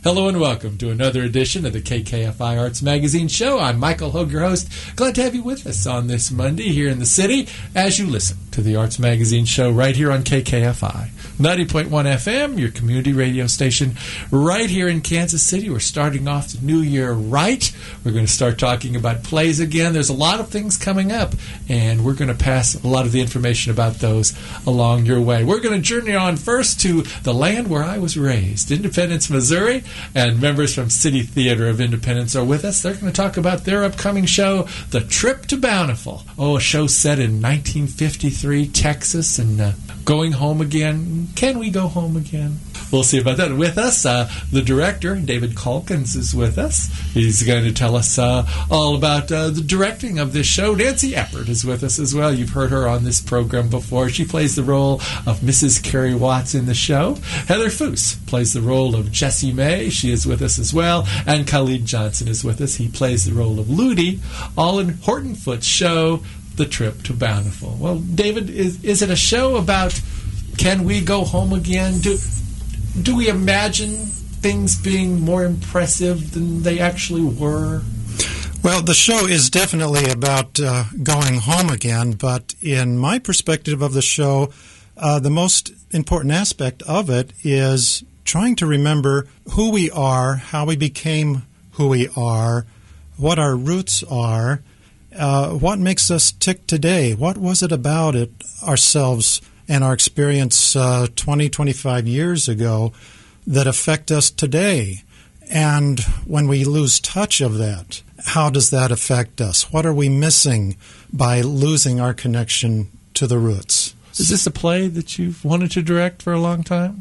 Hello and welcome to another edition of the KKFI Arts Magazine Show. I'm Michael Hogue, your host. Glad to have you with us on this Monday here in the city as you listen to the Arts Magazine Show right here on KKFI. 90.1 FM, your community radio station right here in Kansas City. We're starting off the new year right. We're going to start talking about plays again. There's a lot of things coming up, and we're going to pass a lot of the information about those along your way. We're going to journey on first to the land where I was raised, Independence, Missouri, and members from City Theater of Independence are with us. They're going to talk about their upcoming show, The Trip to Bountiful. Oh, a show set in 1953, Texas, and going home again. Can we go home again? We'll see about that. With us, the director, David Calkins, is with us. He's going to tell us all about the directing of this show. Nancy Eppert is with us as well. You've heard her on this program before. She plays the role of Mrs. Carrie Watts in the show. Heather Foose plays the role of Jessie May. She is with us as well. And Khalid Johnson is with us. He plays the role of Ludi, all in Horton Foote's show, The Trip to Bountiful. Well, David, is it a show about can we go home again? Do we imagine things being more impressive than they actually were? Well, the show is definitely about going home again, but in my perspective of the show, the most important aspect of it is trying to remember who we are, how we became who we are, what our roots are, what makes us tick today. What was it about it ourselves and our experience 20, 25 years ago that affect us today? And when we lose touch of that, how does that affect us? What are we missing by losing our connection to the roots? Is this a play that you've wanted to direct for a long time?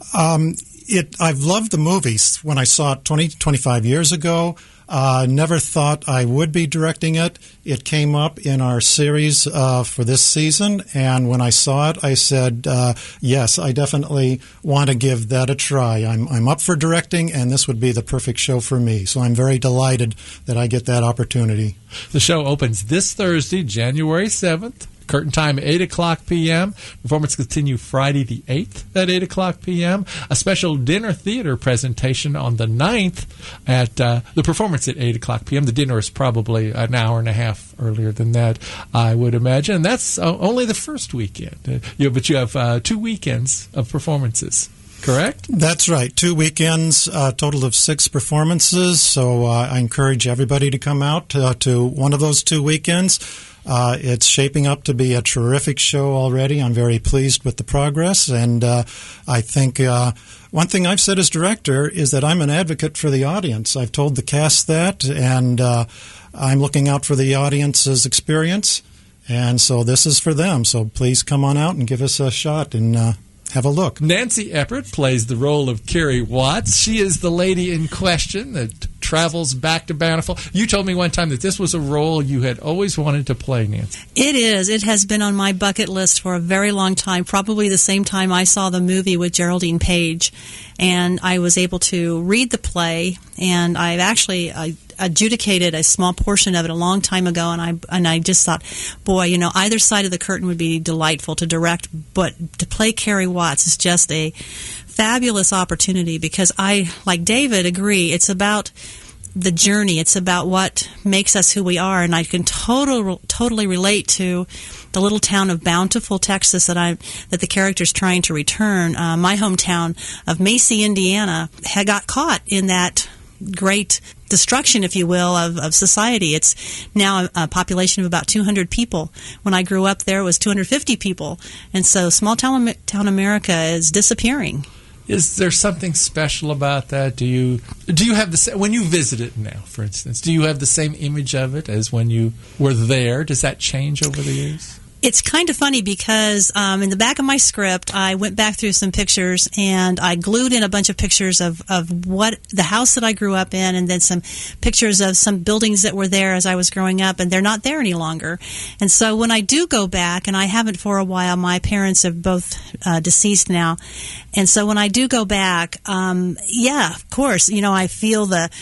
I've loved the movies. When I saw it 20, 25 years ago, never thought I would be directing it. It came up in our series for this season, and when I saw it, I said, yes, I definitely want to give that a try. I'm up for directing, and this would be the perfect show for me. So I'm very delighted that I get that opportunity. The show opens this Thursday, January 7th. Curtain time, 8 o'clock p.m. Performance continue Friday the 8th at 8 o'clock p.m. A special dinner theater presentation on the 9th at the performance at 8 o'clock p.m. The dinner is probably an hour and a half earlier than that, I would imagine. And that's only the first weekend. But you have 2 weekends of performances. Correct? That's right. 2 weekends, a total of 6 performances. So I encourage everybody to come out to one of those 2 weekends. It's shaping up to be a terrific show already. I'm very pleased with the progress, and I think one thing I've said as director is that I'm an advocate for the audience. I've told the cast that, and I'm looking out for the audience's experience, and so this is for them. So please come on out and give us a shot and have a look. Nancy Eppert plays the role of Carrie Watts. She is the lady in question that travels back to Bountiful. You told me one time that this was a role you had always wanted to play, Nancy. It is. It has been on my bucket list for a very long time, probably the same time I saw the movie with Geraldine Page. And I was able to read the play, and I've actually adjudicated a small portion of it a long time ago, and I just thought, boy, either side of the curtain would be delightful to direct, but to play Carrie Watts is just a fabulous opportunity because I, like David, agree. It's about the journey. It's about what makes us who we are, and I can totally relate to the little town of Bountiful, Texas, that the character's trying to return. My hometown of Macy, Indiana, had got caught in that great destruction, if you will, of society. It's now a population of about 200 people. When I grew up there, it was 250 people. And so small town America is disappearing. Is there something special about that? Do you have when you visit it now, for instance, do you have the same image of it as when you were there? Does that change over the years? It's kind of funny because in the back of my script, I went back through some pictures and I glued in a bunch of pictures of what the house that I grew up in, and then some pictures of some buildings that were there as I was growing up, and they're not there any longer. And so when I do go back, and I haven't for a while, my parents are both deceased now, and so when I do go back, yeah, of course, I feel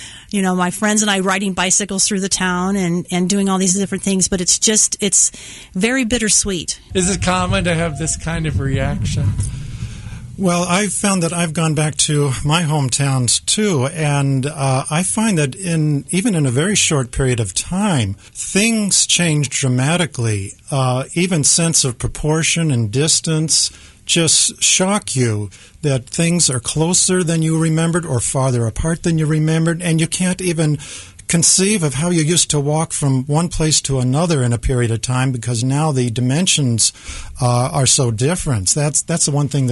my friends and I riding bicycles through the town and doing all these different things, but it's very bittersweet. Is it common to have this kind of reaction? Well, I've found that I've gone back to my hometowns too, and I find that even in a very short period of time, things change dramatically. Even sense of proportion and distance just shock you that things are closer than you remembered or farther apart than you remembered, and you can't even conceive of how you used to walk from one place to another in a period of time, because now the dimensions are so different. That's the one thing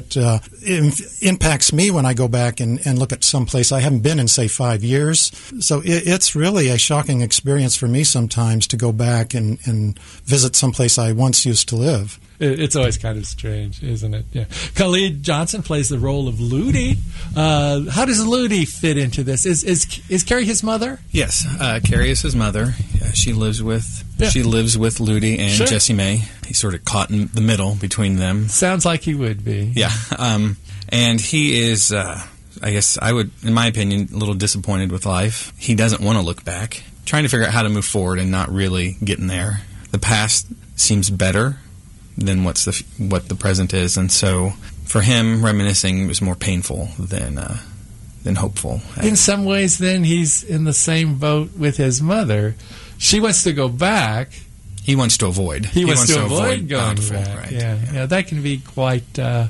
that impacts me when I go back and look at some place I haven't been in, say, 5 years. So it's really a shocking experience for me sometimes to go back and visit some place I once used to live. It's always kind of strange, isn't it? Yeah. Khalid Johnson plays the role of Ludi. How does Ludi fit into this? Is Carrie his mother? Yes, Carrie is his mother. She lives with Ludi and Sure. Jessie May. He's sort of caught in the middle between them. Sounds like he would be. Yeah, and he is, I guess I would, in my opinion, a little disappointed with life. He doesn't want to look back, trying to figure out how to move forward and not really getting there. The past seems better than what the present is, and so for him, reminiscing was more painful than hopeful. In some ways, then, he's in the same boat with his mother. She wants to go back. He wants to avoid. He wants to avoid going Bountiful, back. right. Yeah, that can be quite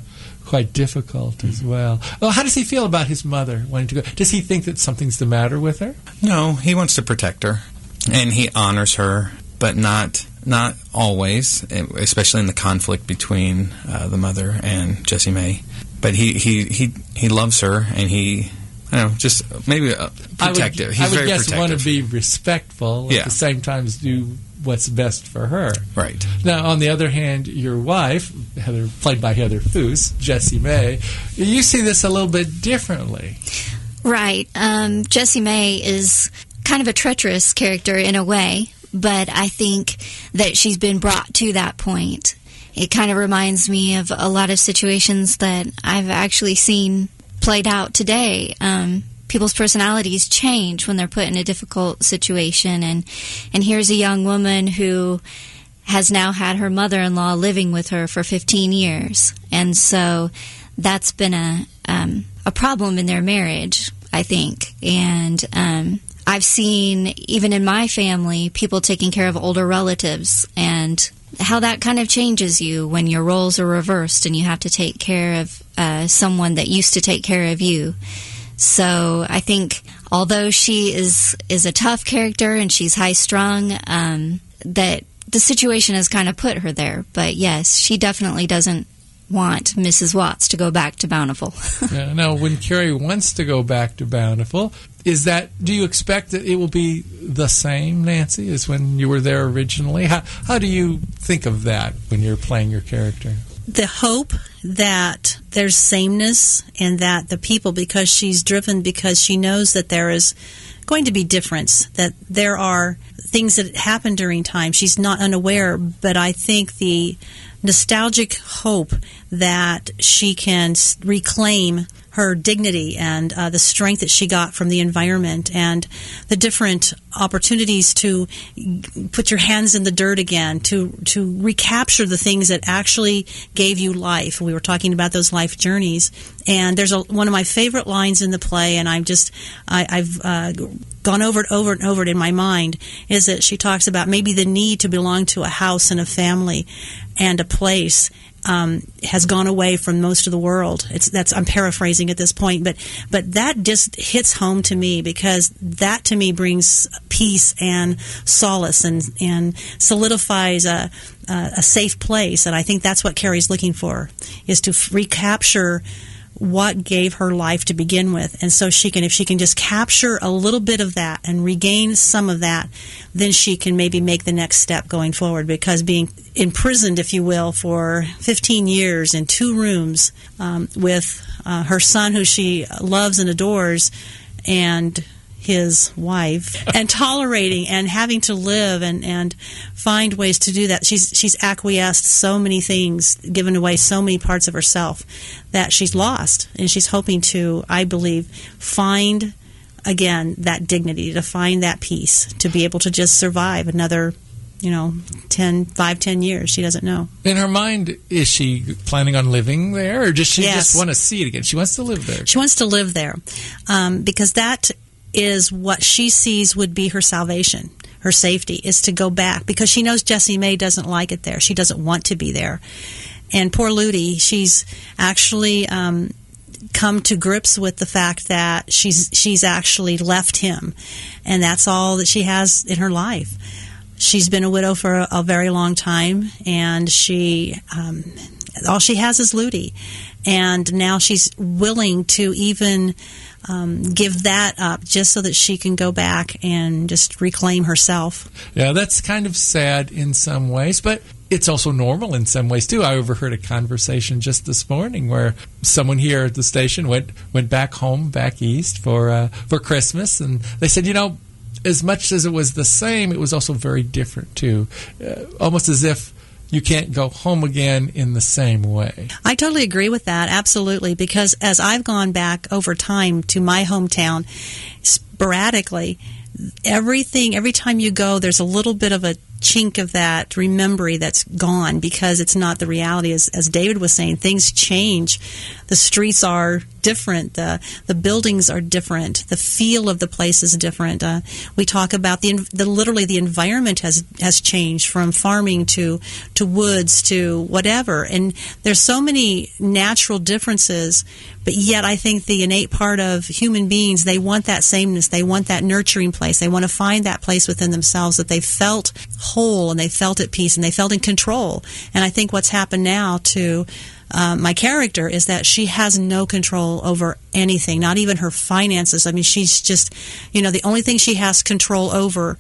difficult as well. Well, how does he feel about his mother wanting to go? Does he think that something's the matter with her? No, he wants to protect her, and he honors her, but not always, especially in the conflict between the mother and Jessie May. But he loves her, and he, I don't know, just maybe protective. He's very guess protective. want to be respectful at the same time as do what's best for her. Right. Now, on the other hand, your wife, Heather, played by Heather Foose, Jessie May, you see this a little bit differently. Right. Jessie May is kind of a treacherous character in a way, but I think that she's been brought to that point. It kind of reminds me of a lot of situations that I've actually seen played out today. People's personalities change when they're put in a difficult situation, and here's a young woman who has now had her mother-in-law living with her for 15 years, and so that's been a problem in their marriage, I think. And I've seen, even in my family, people taking care of older relatives, and how that kind of changes you when your roles are reversed and you have to take care of someone that used to take care of you. So I think, although she is a tough character and she's high-strung, that the situation has kind of put her there. But yes, she definitely doesn't want Mrs. Watts to go back to Bountiful. Yeah, now, when Carrie wants to go back to Bountiful, do you expect that it will be the same, Nancy, as when you were there originally? How do you think of that when you're playing your character? The hope that there's sameness and that the people, because she's driven, because she knows that there is going to be difference, that there are things that happen during time. She's not unaware, but I think the nostalgic hope that she can reclaim her dignity and the strength that she got from the environment and the different opportunities to put your hands in the dirt again, to recapture the things that actually gave you life. We were talking about those life journeys, and there's one of my favorite lines in the play, and I've gone over it over and over it in my mind, is that she talks about maybe the need to belong to a house and a family and a place has gone away from most of the world. I'm paraphrasing at this point, but that just hits home to me, because that to me brings peace and solace and solidifies a safe place. And I think that's what Carrie's looking for, is to recapture what gave her life to begin with. And so if she can just capture a little bit of that and regain some of that, then she can maybe make the next step going forward. Because being imprisoned, if you will, for 15 years in 2 rooms with her son, who she loves and adores, and his wife, and tolerating and having to live and find ways to do that. She's acquiesced so many things, given away so many parts of herself that she's lost, and she's hoping to, I believe, find again that dignity, to find that peace, to be able to just survive another 10 years. She doesn't know. In her mind, is she planning on living there, or does she just want to see it again? She wants to live there. She wants to live there because that is what she sees would be her salvation. Her safety is to go back because she knows Jessie May doesn't like it there. She doesn't want to be there. And poor Ludi, she's actually come to grips with the fact that she's actually left him, and that's all that she has in her life. She's been a widow for a very long time, and she all she has is Ludi, and now she's willing to even give that up just so that she can go back and just reclaim herself. Yeah, that's kind of sad in some ways, but it's also normal in some ways too. I overheard a conversation just this morning where someone here at the station went back home, back east for Christmas, and they said, as much as it was the same, it was also very different too, almost as if you can't go home again in the same way. I totally agree with that, absolutely, because as I've gone back over time to my hometown, sporadically, every time you go, there's a little bit of a chink of that memory that's gone because it's not the reality. As David was saying, things change. The streets are different. The buildings are different. The feel of the place is different. We talk about literally the environment has changed from farming to woods to whatever. And there's so many natural differences, but yet I think the innate part of human beings, they want that sameness. They want that nurturing place. They want to find that place within themselves that they felt whole and they felt at peace and they felt in control. And I think what's happened now to my character is that she has no control over anything, not even her finances. I mean, she's just, the only thing she has control over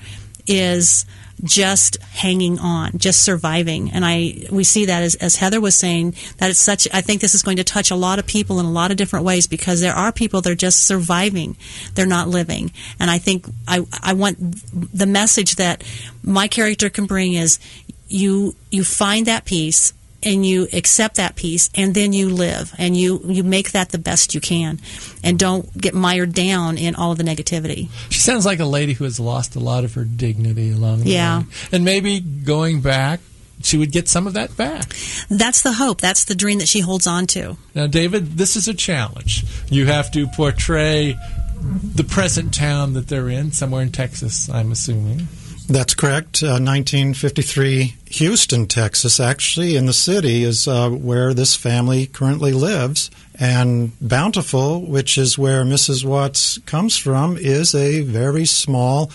is just hanging on, just surviving. And we see that as Heather was saying, that it's I think this is going to touch a lot of people in a lot of different ways because there are people that are just surviving. They're not living. And I think I want the message that my character can bring is you find that peace and you accept that peace, and then you live, and you make that the best you can, and don't get mired down in all of the negativity. She sounds like a lady who has lost a lot of her dignity along the way. And maybe going back, she would get some of that back. That's the hope. That's the dream that she holds on to. Now, David, this is a challenge. You have to portray the present town that they're in, somewhere in Texas, I'm assuming. That's correct. 1953 Houston, Texas, actually, in the city is where this family currently lives. And Bountiful, which is where Mrs. Watts comes from, is a very small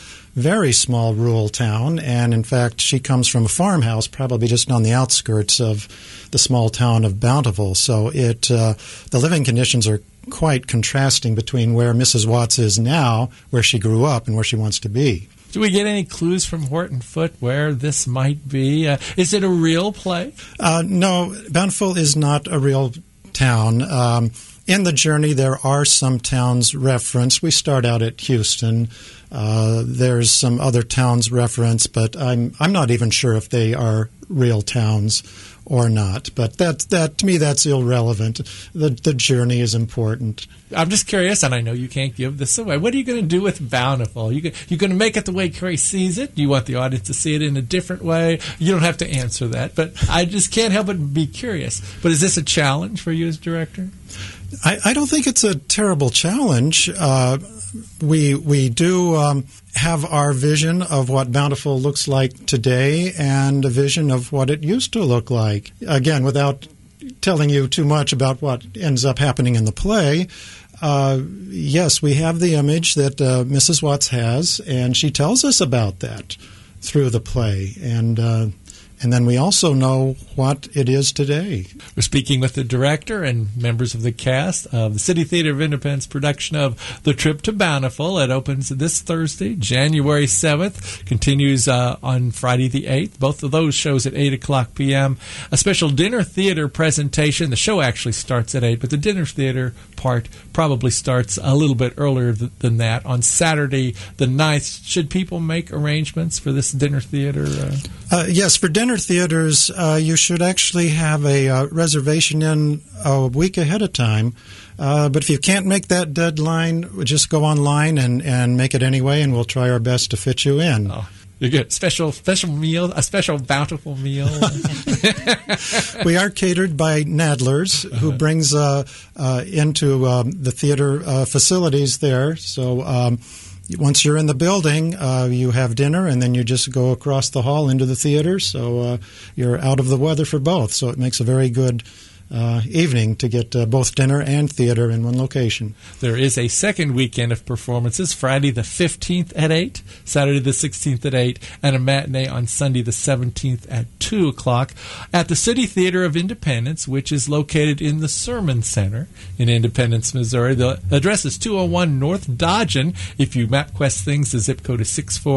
rural town. And, in fact, she comes from a farmhouse, probably just on the outskirts of the small town of Bountiful. So the living conditions are quite contrasting between where Mrs. Watts is now, where she grew up, and where she wants to be. Do we get any clues from Horton Foote where this might be? Is it a real play? No, Bountiful is not a real town. In the journey, there are some towns referenced. We start out at Houston. There's some other towns referenced, but I'm not even sure if they are real towns or not. But that to me, that's irrelevant. The journey is important. I'm just curious, and I know you can't give this away. What are you going to do with Bountiful? You're going to make it the way Carrie sees it? Do you want the audience to see it in a different way? You don't have to answer that, but I just can't help but be curious. But is this a challenge for you as director? I don't think it's a terrible challenge. We do have our vision of what Bountiful looks like today and a vision of what it used to look like. Again, without telling you too much about what ends up happening in the play, yes, we have the image that Mrs. Watts has, and she tells us about that through the play. And then we also know what it is today. We're speaking with the director and members of the cast of the City Theater of Independence production of The Trip to Bountiful. It opens this Thursday, January 7th, continues on Friday the 8th. Both of those shows at 8 o'clock p.m. A special dinner theater presentation. The show actually starts at 8, but the dinner theater part probably starts a little bit earlier than that on Saturday the 9th. Should people make arrangements for this dinner theater? Yes, for dinner theaters, you should actually have a reservation in a week ahead of time. But if you can't make that deadline, just go online and make it anyway, and we'll try our best to fit you in. Oh. You get a special meal, a special bountiful meal. We are catered by Nadler's, who brings into the theater facilities there. So once you're in the building, you have dinner, and then you just go across the hall into the theater. So you're out of the weather for both. So it makes a very good evening to get both dinner and theater in one location. There is a second weekend of performances, Friday the 15th at 8, Saturday the 16th at 8, and a matinee on Sunday the 17th at 2 o'clock at the City Theater of Independence, which is located in the Sermon Center in Independence, Missouri. The address is 201 North Dodgen. If you MapQuest things, the zip code is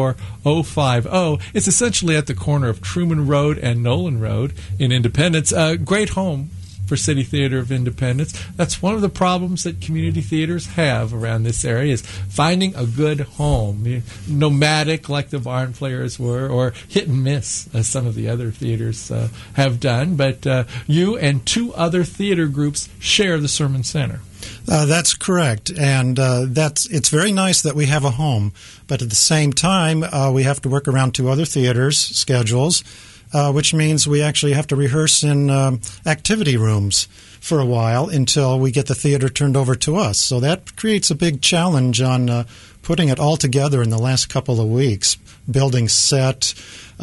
64050. It's essentially at the corner of Truman Road and Nolan Road in Independence. A great home for City Theater of Independence. That's one of the problems that community theaters have around this area, is finding a good home. Nomadic, like the Barn Players were, or hit and miss, as some of the other theaters have done. But you and 2 other theater groups share the Sermon Center. That's correct, and it's very nice that we have a home, but at the same time, we have to work around 2 other theaters' schedules, which means we actually have to rehearse in activity rooms for a while until we get the theater turned over to us. So that creates a big challenge on putting it all together in the last couple of weeks, building set,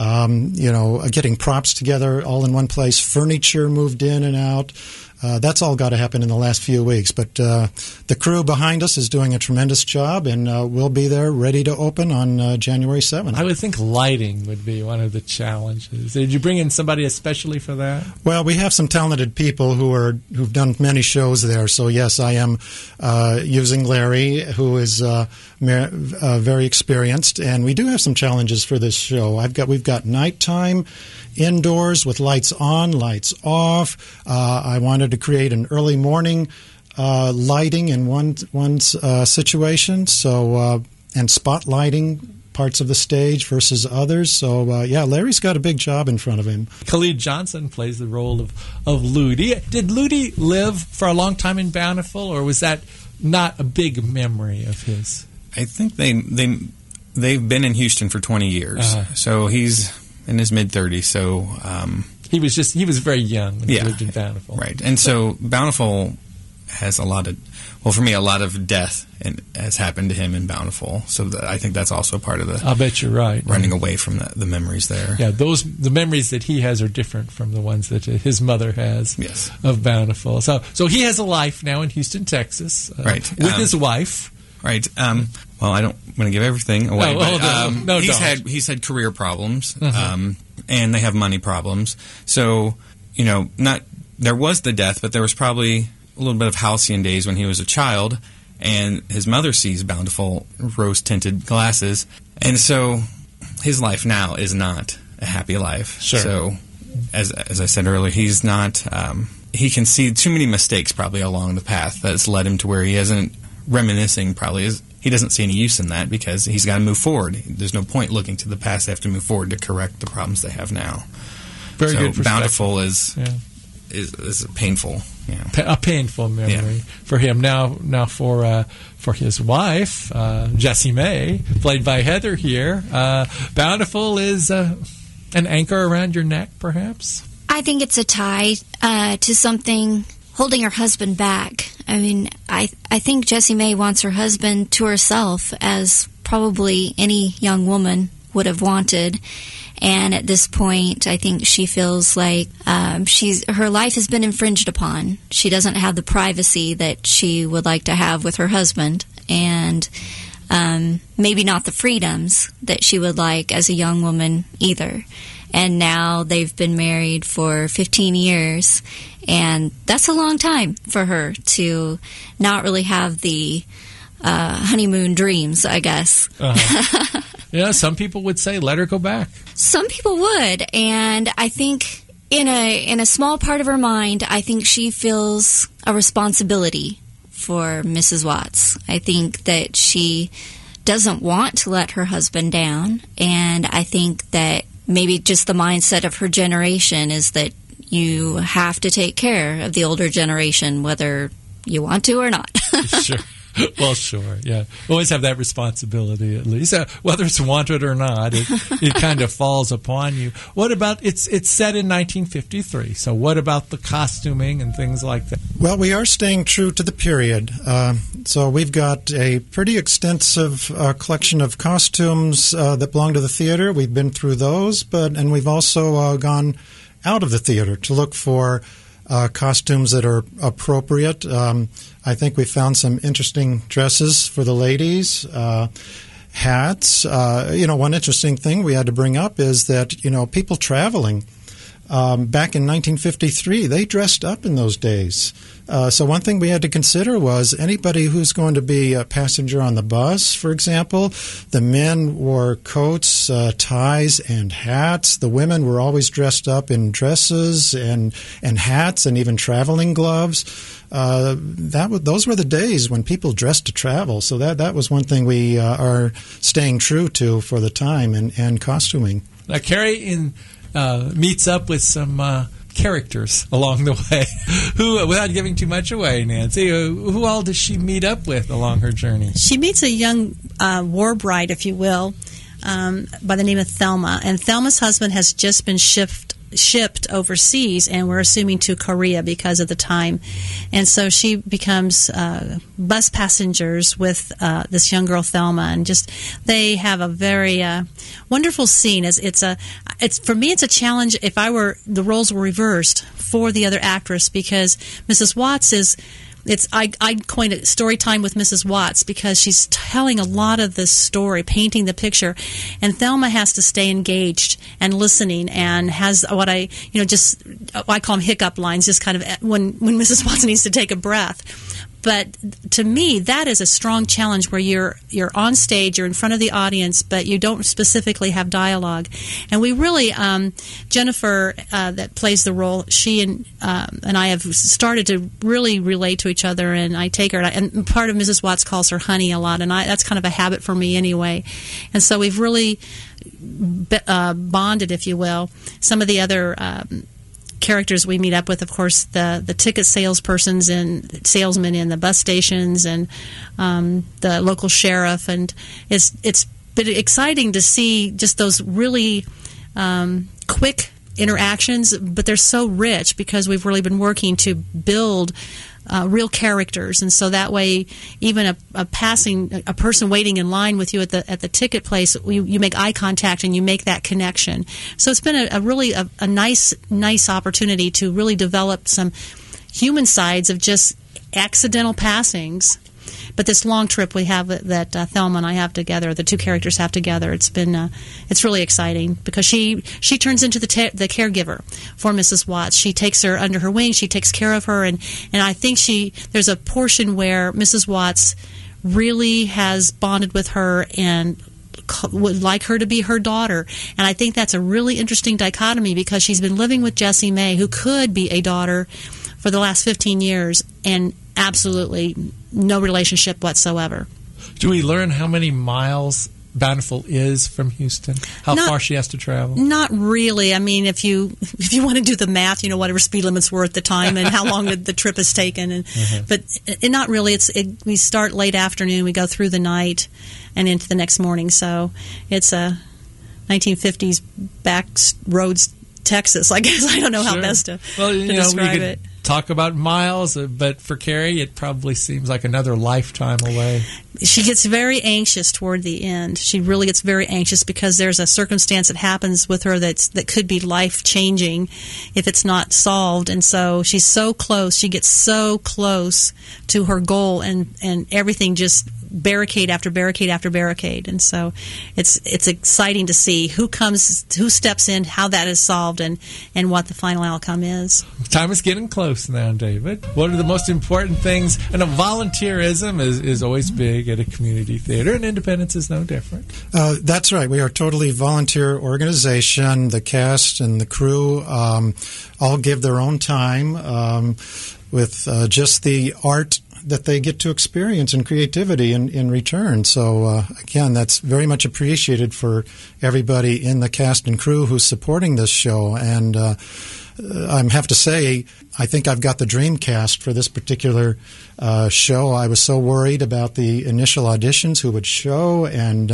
getting props together all in one place, furniture moved in and out. That's all got to happen in the last few weeks. But the crew behind us is doing a tremendous job, and we'll be there ready to open on January 7th. I would think lighting would be one of the challenges. Did you bring in somebody especially for that? Well, we have some talented people who've done many shows there. So, yes, I am using Larry, who is very experienced, and we do have some challenges for this show. We've got nighttime, indoors with lights on, lights off. I wanted to create an early morning lighting in one situation, so and spotlighting parts of the stage versus others. So, Larry's got a big job in front of him. Khalid Johnson plays the role of Ludi. Did Ludi live for a long time in Bountiful, or was that not a big memory of his? I think they've been in Houston for 20 years, so he's in his mid-30s. So he was very young when he lived in Bountiful, right? And so Bountiful has a lot of death has happened to him in Bountiful. So I think that's also part of the. I bet you're right. Running away from the memories there. Yeah, the memories that he has are different from the ones that his mother has. Yes. Of Bountiful. So he has a life now in Houston, Texas, right, with his wife. Right. Well, I don't want to give everything away. No, he's had career problems, and they have money problems. So, there was the death, but there was probably a little bit of halcyon days when he was a child, and his mother sees Bountiful rose-tinted glasses, and so his life now is not a happy life. Sure. So, as I said earlier, he's not. He can see too many mistakes probably along the path that's led him to where he hasn't. Reminiscing probably is. He doesn't see any use in that because he's got to move forward. There's no point looking to the past. They have to move forward to correct the problems they have now. Very good perspective. Bountiful is painful. A painful memory for him. Now for his wife, Jessie May, played by Heather here. Bountiful is an anchor around your neck, perhaps? I think it's a tie to something holding her husband back. I mean, I think Jessie May wants her husband to herself, as probably any young woman would have wanted. And at this point, I think she feels like her life has been infringed upon. She doesn't have the privacy that she would like to have with her husband, and maybe not the freedoms that she would like as a young woman either. And now they've been married for 15 years, and that's a long time for her to not really have the honeymoon dreams, I guess. Yeah, some people would say, let her go back. Some people would, and I think in a small part of her mind, I think she feels a responsibility for Mrs. Watts. I think that she doesn't want to let her husband down, and I think that maybe just the mindset of her generation is that you have to take care of the older generation, whether you want to or not. Sure. Well, sure, yeah. Always have that responsibility, at least. Whether it's wanted or not, it kind of falls upon you. What about, it's set in 1953, so what about the costuming and things like that? Well, we are staying true to the period. So we've got a pretty extensive collection of costumes that belong to the theater. We've been through those, and we've also gone out of the theater to look for costumes that are appropriate. I think we found some interesting dresses for the ladies, hats. One interesting thing we had to bring up is that, people traveling back in 1953, they dressed up in those days. So one thing we had to consider was anybody who's going to be a passenger on the bus, for example, the men wore coats, ties, and hats. The women were always dressed up in dresses and hats and even traveling gloves. Those were the days when people dressed to travel. So that was one thing we are staying true to for the time and costuming. Now, Carrie meets up with some characters along the way. Who, without giving too much away, Nancy, who all does she meet up with along her journey? She meets a young war bride, if you will, by the name of Thelma. And Thelma's husband has just been shipped overseas, and we're assuming to Korea because of the time. And so she becomes bus passengers with this young girl Thelma, and just they have a very wonderful scene. For me, it's a challenge if the roles were reversed for the other actress, because Mrs. Watts is. I coined it story time with Mrs. Watts, because she's telling a lot of this story, painting the picture, and Thelma has to stay engaged and listening, and has what I call them hiccup lines, just kind of when Mrs. Watts needs to take a breath. But to me, that is a strong challenge where you're on stage, you're in front of the audience, but you don't specifically have dialogue. And we really, Jennifer, that plays the role, she and I have started to really relate to each other, and I take her, and part of Mrs. Watts calls her honey a lot, and that's kind of a habit for me anyway. And so we've really bonded, if you will. Some of the other characters we meet up with, of course, the ticket salespersons and salesmen in the bus stations, and the local sheriff, and it's been exciting to see just those really quick interactions, but they're so rich because we've really been working to build real characters, and so that way, even a person waiting in line with you at the ticket place, you make eye contact and you make that connection. So it's been a really nice opportunity to really develop some human sides of just accidental passings. But this long trip we have that Thelma and I have together, the two characters have together, it's really exciting, because she turns into the caregiver for Mrs. Watts. She takes her under her wing, she takes care of her, and I think there's a portion where Mrs. Watts really has bonded with her and would like her to be her daughter. And I think that's a really interesting dichotomy, because she's been living with Jessie May, who could be a daughter, for the last 15 years, and absolutely no relationship whatsoever. Do we learn how many miles Bountiful is from Houston? How far she has to travel? Not really. I mean, if you want to do the math, whatever speed limits were at the time and how long the trip has taken, but not really. We start late afternoon, we go through the night and into the next morning. So it's a 1950s back roads Texas, I guess. I don't know how best to describe it. Talk about miles, but for Carrie, it probably seems like another lifetime away. She gets very anxious toward the end. She really gets very anxious because there's a circumstance that happens with her that could be life-changing if it's not solved. And so she's so close. She gets so close to her goal, and everything just barricade after barricade after barricade. And so it's exciting to see who steps in, how that is solved, and what the final outcome is. Time is getting close now, David. What are the most important things? And volunteerism is always big at a community theater, and Independence is no different. That's right. We are a totally volunteer organization. The cast and the crew all give their own time with just the art that they get to experience and creativity in return. So, again, that's very much appreciated for everybody in the cast and crew who's supporting this show. And I have to say, I think I've got the dream cast for this particular show. I was so worried about the initial auditions, who would show, and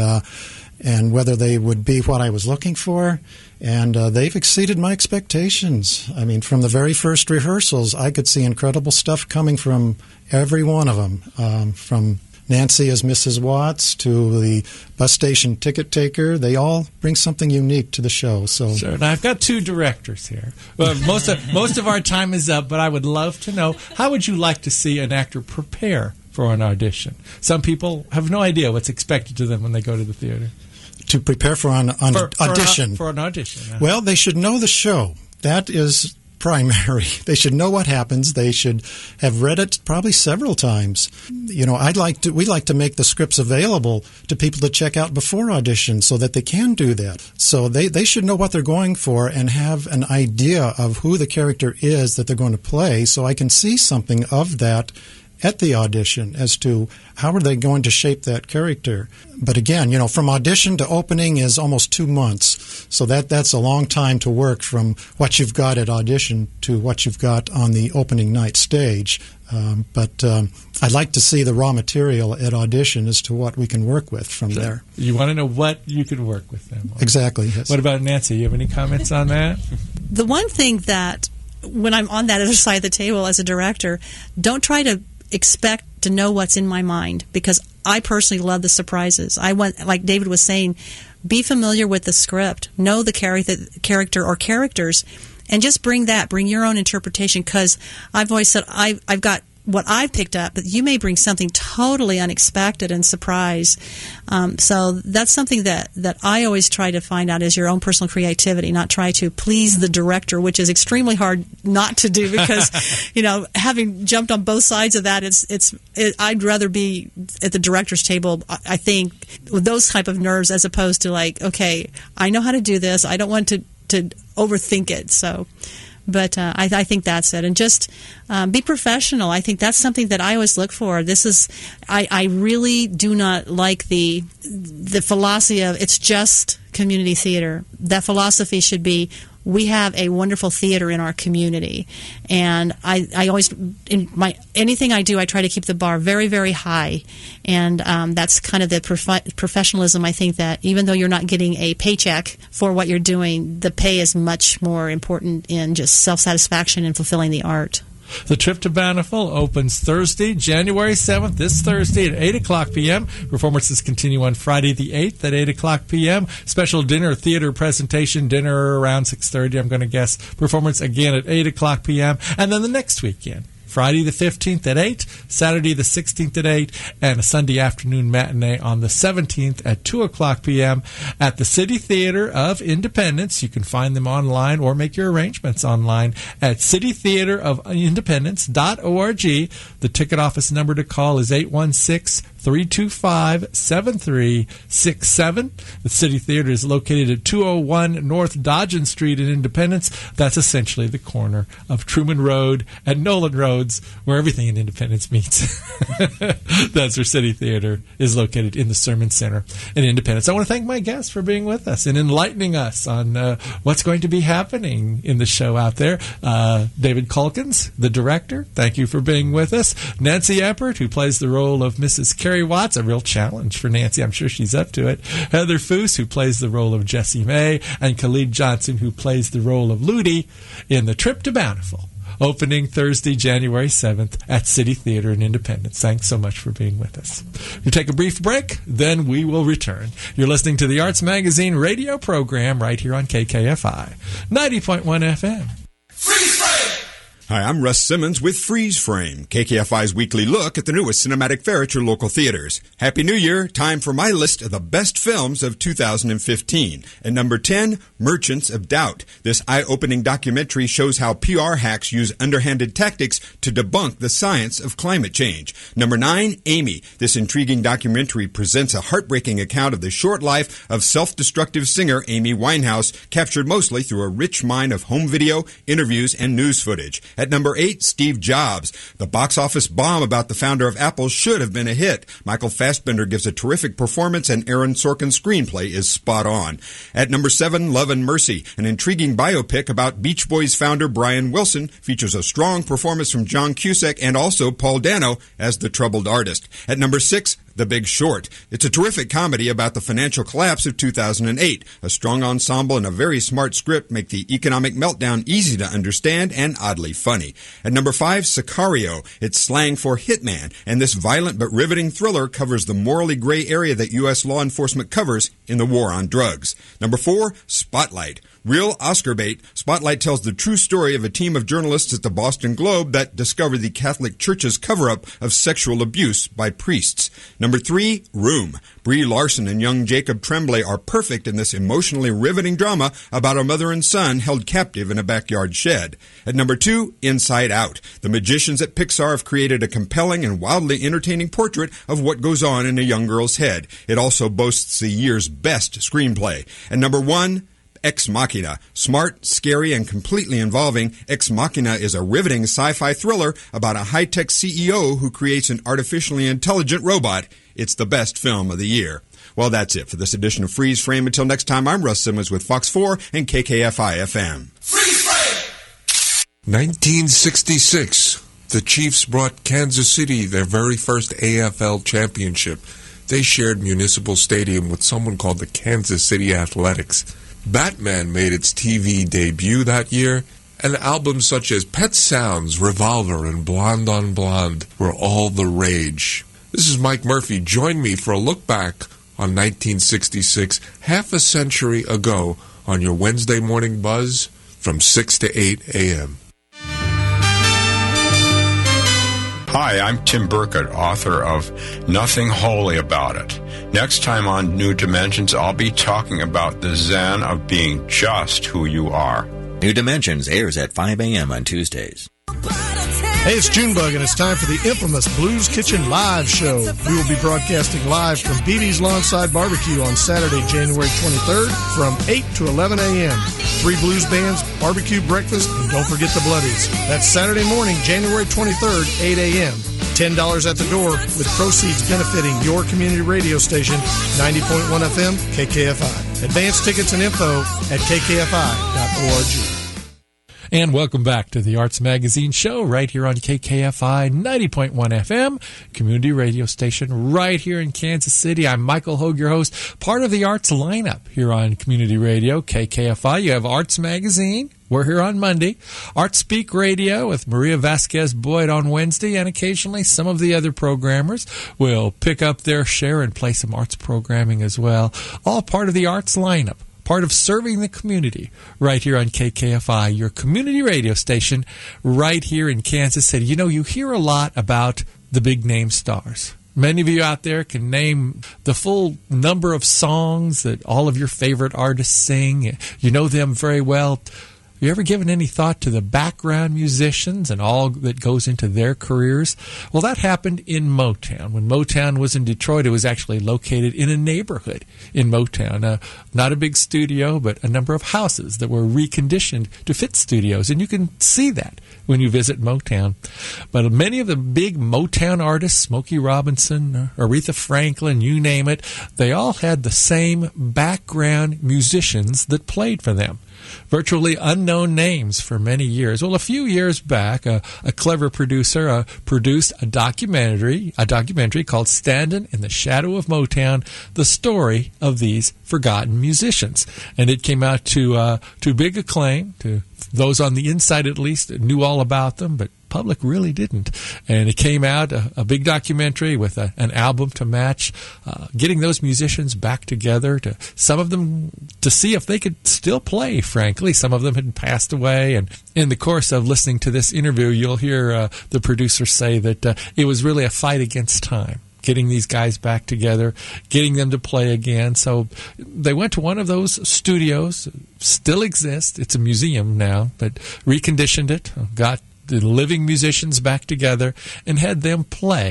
whether they would be what I was looking for. And they've exceeded my expectations. I mean, from the very first rehearsals, I could see incredible stuff coming from every one of them, from Nancy as Mrs. Watts to the bus station ticket taker. They all bring something unique to the show. So sure. Now, I've got two directors here. Most of our time is up, but I would love to know, how would you like to see an actor prepare for an audition? Some people have no idea what's expected to them when they go to the theater. To prepare for an audition. For an audition. Well, they should know the show. That is primary. They should know what happens. They should have read it probably several times. You know, we like to make the scripts available to people to check out before audition so that they can do that. So they should know what they're going for and have an idea of who the character is that they're going to play, so I can see something of that at the audition as to how are they going to shape that character. But again, you know, from audition to opening is almost 2 months. So that's a long time to work from what you've got at audition to what you've got on the opening night stage. But I'd like to see the raw material at audition as to what we can work with from there. You want to know what you can work with them on. Exactly, yes. What about Nancy? You have any comments on that? The one thing that, when I'm on that other side of the table as a director, don't try to expect to know what's in my mind, because I personally love the surprises. I want, like David was saying, be familiar with the script, know the character or characters, and just bring your own interpretation, because I've always said I've got what I've picked up, but you may bring something totally unexpected and surprise. So that's something that I always try to find out, is your own personal creativity, not try to please the director, which is extremely hard not to do, because, you know, having jumped on both sides of that, I'd rather be at the director's table, I think, with those type of nerves, as opposed to like, okay, I know how to do this. I don't want to overthink it. So, but I think that's it. And just be professional. I think that's something that I always look for. I really do not like the philosophy of it's just community theater. That philosophy should be, we have a wonderful theater in our community. And I always, anything I do, I try to keep the bar very, very high. And that's kind of the professionalism. I think that even though you're not getting a paycheck for what you're doing, the pay is much more important in just self-satisfaction and fulfilling the art. The Trip to Bountiful opens Thursday, January 7th, this Thursday at 8 o'clock p.m. Performances continue on Friday the 8th at 8 o'clock p.m. Special dinner, theater presentation, dinner around 6:30, I'm going to guess. Performance again at 8 o'clock p.m. And then the next weekend, Friday the 15th at 8, Saturday the 16th at 8, and a Sunday afternoon matinee on the 17th at 2 o'clock p.m. at the City Theater of Independence. You can find them online or make your arrangements online at citytheaterofindependence.org. The ticket office number to call is 816-325-7367. The City Theater is located at 201 North Dodgen Street in Independence. That's essentially the corner of Truman Road and Nolan Roads, where everything in Independence meets. That's where City Theater is located, in the Sermon Center in Independence. I want to thank my guests for being with us and enlightening us on what's going to be happening in the show out there. David Culkins, the director, thank you for being with us. Nancy Eppert, who plays the role of Mrs. Carrie Watts, a real challenge for Nancy. I'm sure she's up to it. Heather Foose, who plays the role of Jessie May, and Khalid Johnson, who plays the role of Ludi in The Trip to Bountiful, opening Thursday, January 7th at City Theater in Independence. Thanks so much for being with us. We'll take a brief break, then we will return. You're listening to the Arts Magazine radio program right here on KKFI 90.1 FM. Freeze frame! Hi, I'm Russ Simmons with Freeze Frame, KKFI's weekly look at the newest cinematic fare at your local theaters. Happy New Year! Time for my list of the best films of 2015. At number 10, Merchants of Doubt. This eye-opening documentary shows how PR hacks use underhanded tactics to debunk the science of climate change. Number 9, Amy. This intriguing documentary presents a heartbreaking account of the short life of self-destructive singer Amy Winehouse, captured mostly through a rich mine of home video, interviews, and news footage. At number 8, Steve Jobs. The box office bomb about the founder of Apple should have been a hit. Michael Fassbender gives a terrific performance, and Aaron Sorkin's screenplay is spot on. At number 7, Love and Mercy. An intriguing biopic about Beach Boys founder Brian Wilson features a strong performance from John Cusack and also Paul Dano as the troubled artist. At number 6, The Big Short. It's a terrific comedy about the financial collapse of 2008. A strong ensemble and a very smart script make the economic meltdown easy to understand and oddly funny. At number 5, Sicario. It's slang for hitman, and this violent but riveting thriller covers the morally gray area that U.S. law enforcement covers in the war on drugs. Number 4, Spotlight. Real Oscar bait, Spotlight tells the true story of a team of journalists at the Boston Globe that discovered the Catholic Church's cover-up of sexual abuse by priests. Number 3, Room. Brie Larson and young Jacob Tremblay are perfect in this emotionally riveting drama about a mother and son held captive in a backyard shed. At number 2, Inside Out. The magicians at Pixar have created a compelling and wildly entertaining portrait of what goes on in a young girl's head. It also boasts the year's best screenplay. And number 1, Ex Machina. Smart, scary, and completely involving, Ex Machina is a riveting sci-fi thriller about a high-tech CEO who creates an artificially intelligent robot. It's the best film of the year. Well, that's it for this edition of Freeze Frame. Until next time, I'm Russ Simmons with Fox 4 and KKFI FM. Freeze Frame! 1966. The Chiefs brought Kansas City their very first AFL championship. They shared Municipal Stadium with someone called the Kansas City Athletics. Batman made its TV debut that year, and albums such as Pet Sounds, Revolver, and Blonde on Blonde were all the rage. This is Mike Murphy. Join me for a look back on 1966, half a century ago, on your Wednesday morning buzz from 6 to 8 a.m. Hi, I'm Tim Burkett, author of Nothing Holy About It. Next time on New Dimensions, I'll be talking about the zen of being just who you are. New Dimensions airs at 5 a.m. on Tuesdays. Hey, it's Junebug, and it's time for the infamous Blues Kitchen Live Show. We will be broadcasting live from BB's Lawn-Side Barbecue on Saturday, January 23rd from 8 to 11 a.m. 3 blues bands, barbecue breakfast, and don't forget the Bloodies. That's Saturday morning, January 23rd, 8 a.m. $10 at the door, with proceeds benefiting your community radio station, 90.1 FM, KKFI. Advance tickets and info at kkfi.org. And welcome back to the Arts Magazine Show right here on KKFI 90.1 FM, community radio station right here in Kansas City. I'm Michael Hogue, your host, part of the Arts lineup here on Community Radio, KKFI. You have Arts Magazine. We're here on Monday. Art Speak Radio with Maria Vasquez Boyd on Wednesday, and occasionally some of the other programmers will pick up their share and play some arts programming as well. All part of the Arts lineup. Part of serving the community right here on KKFI, your community radio station right here in Kansas City. You know, you hear a lot about the big name stars. Many of you out there can name the full number of songs that all of your favorite artists sing. You know them very well. Have you ever given any thought to the background musicians and all that goes into their careers? Well, that happened in Motown. When Motown was in Detroit, it was actually located in a neighborhood in Motown. Not a big studio, but a number of houses that were reconditioned to fit studios. And you can see that when you visit Motown. But many of the big Motown artists, Smokey Robinson, Aretha Franklin, you name it, they all had the same background musicians that played for them. Virtually unknown names for many years. Well, a few years back, a clever producer produced a documentary called Standin' in the Shadow of Motown, the story of these forgotten musicians. And it came out to big acclaim, to those on the inside at least knew all about them, but public really didn't. And it came out, a big documentary with an album to match, getting those musicians back together, to some of them to see if they could still play, frankly. Some of them had passed away. And in the course of listening to this interview, you'll hear the producer say that it was really a fight against time, getting these guys back together, getting them to play again. So they went to one of those studios, still exists. It's a museum now, but reconditioned it, got the living musicians back together, and had them play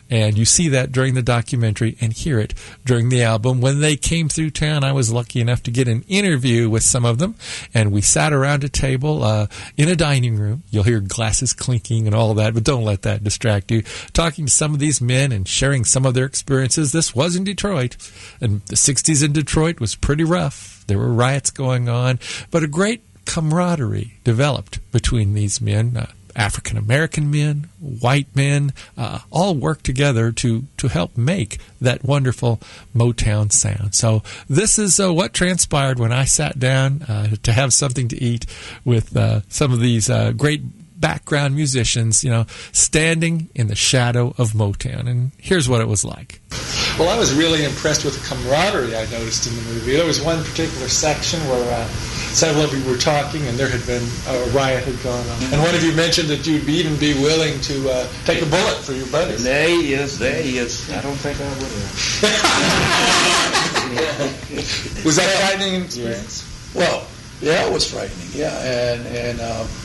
And you see that during the documentary and hear it during the album. When they came through town, I was lucky enough to get an interview with some of them, and we sat around a table in a dining room. You'll hear glasses clinking and all that, but don't let that distract you. Talking to some of these men and sharing some of their experiences. This was in Detroit, and the 60s in Detroit was pretty rough. There were riots going on, but a great camaraderie developed between these men. African-American men, white men, all work together to help make that wonderful Motown sound. So this is what transpired when I sat down to have something to eat with some of these great background musicians, standing in the shadow of Motown. And here's what it was like. Well, I was really impressed with the camaraderie I noticed in the movie. There was one particular section where several of you were talking, and there had been a riot had gone on. And one of you mentioned that you'd even be willing to take a bullet for your buddies. There he is. I don't think I would have. Was that a frightening experience? Well, yeah, it was frightening. Yeah, and